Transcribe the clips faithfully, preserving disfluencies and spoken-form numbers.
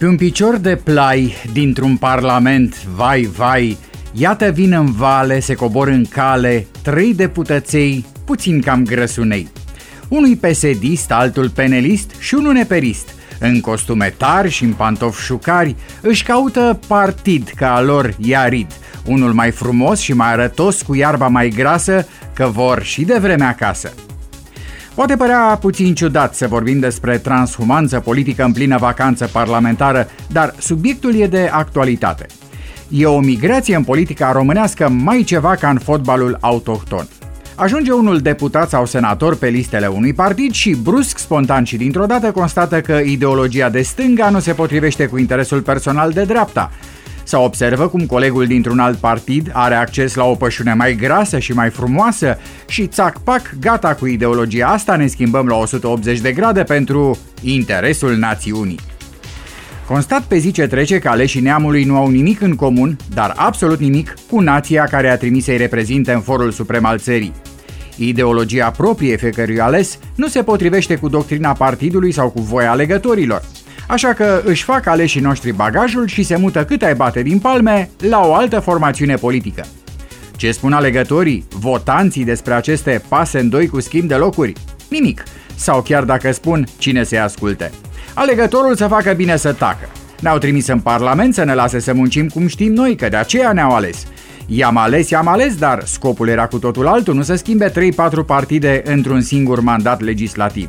Pe un picior de plai dintr-un parlament, vai, vai, iată vin în vale, se cobor în cale, trei deputăței, puțin cam grăsunei. Unul P S D-ist, altul penelist și unul neperist. În costume tari și în pantofi șucari, își caută partid ca a lor iarid, unul mai frumos și mai arătos cu iarba mai grasă, că vor și de vreme acasă. Poate părea puțin ciudat să vorbim despre transhumanță politică în plină vacanță parlamentară, dar subiectul e de actualitate. E o migrație în politica românească mai ceva ca în fotbalul autohton. Ajunge unul deputat sau senator pe listele unui partid și brusc, spontan și dintr-o dată constată că ideologia de stânga nu se potrivește cu interesul personal de dreapta. Sau observă cum colegul dintr-un alt partid are acces la o pășune mai grasă și mai frumoasă și țac-pac, gata cu ideologia asta, ne schimbăm la o sută optzeci de grade pentru interesul națiunii. Constat pe zi ce trece că aleșii neamului nu au nimic în comun, dar absolut nimic, cu nația care a trimis să-i reprezinte în forul suprem al țării. Ideologia proprie fiecărui ales nu se potrivește cu doctrina partidului sau cu voia alegătorilor. Așa că își fac aleșii noștri bagajul și se mută cât ai bate din palme la o altă formațiune politică. Ce spun alegătorii, votanții despre aceste pase în doi cu schimb de locuri? Nimic. Sau chiar dacă spun, cine să-i asculte? Alegătorul să facă bine să tacă. Ne-au trimis în parlament să ne lase să muncim cum știm noi, că de aceea ne-au ales. I-am ales, i-am ales, dar scopul era cu totul altul, nu să schimbe trei patru partide într-un singur mandat legislativ.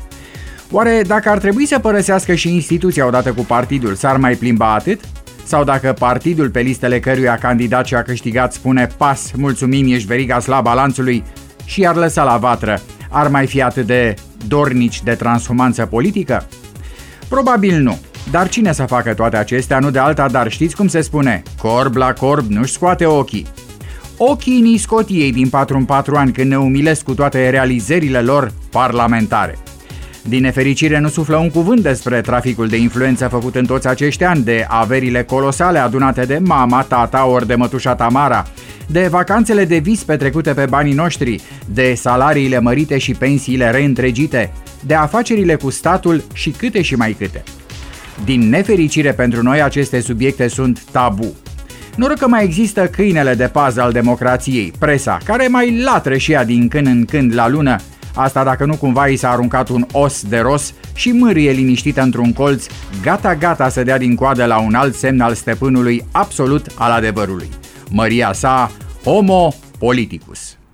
Oare dacă ar trebui să părăsească și instituția odată cu partidul, s-ar mai plimba atât? Sau dacă partidul pe listele căruia candidat și a câștigat spune pas, mulțumim, ești veriga slabă a lanțului și i-ar lăsa la vatră, ar mai fi atât de dornici de transhumanță politică? Probabil nu, dar cine să facă toate acestea, nu de alta, dar știți cum se spune, corb la corb nu-și scoate ochii. Ochii ni scot ei din patru în patru ani când ne umilesc cu toate realizările lor parlamentare. Din nefericire nu suflă un cuvânt despre traficul de influență făcut în toți acești ani, de averile colosale adunate de mama, tata ori de mătușa Tamara, de vacanțele de vis petrecute pe banii noștri, de salariile mărite și pensiile reîntregite, de afacerile cu statul și câte și mai câte. Din nefericire pentru noi, aceste subiecte sunt tabu. Noroc că mai există câinele de pază al democrației, presa, care mai latră și ea din când în când la lună, asta dacă nu cumva i s-a aruncat un os de ros și mârie liniștită într-un colț, gata-gata să dea din coadă la un alt semn al stăpânului absolut al adevărului. Măria sa, Homo Politicus.